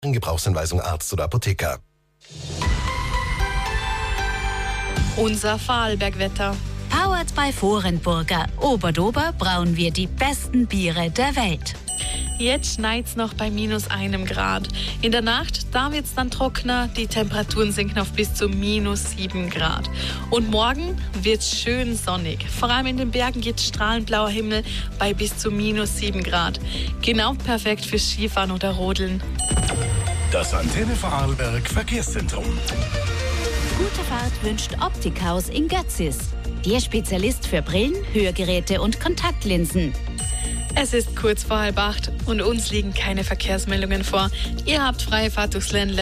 In Gebrauchsanweisung Arzt oder Apotheker. Unser Vorarlbergwetter. Powered by Vorenburger. Oberdober brauen wir die besten Biere der Welt. Jetzt schneit's noch bei -1 Grad. In der Nacht, da wird's dann trockener. Die Temperaturen sinken auf bis zu -7 Grad. Und morgen wird's schön sonnig. Vor allem in den Bergen geht's strahlend blauer Himmel bei bis zu -7 Grad. Genau perfekt fürs Skifahren oder Rodeln. Das Antenne Vorarlberg Verkehrszentrum. Gute Fahrt wünscht Optikhaus in Götzis. Der Spezialist für Brillen, Hörgeräte und Kontaktlinsen. Es ist kurz vor 7:30 und uns liegen keine Verkehrsmeldungen vor. Ihr habt freie Fahrt durchs Ländle.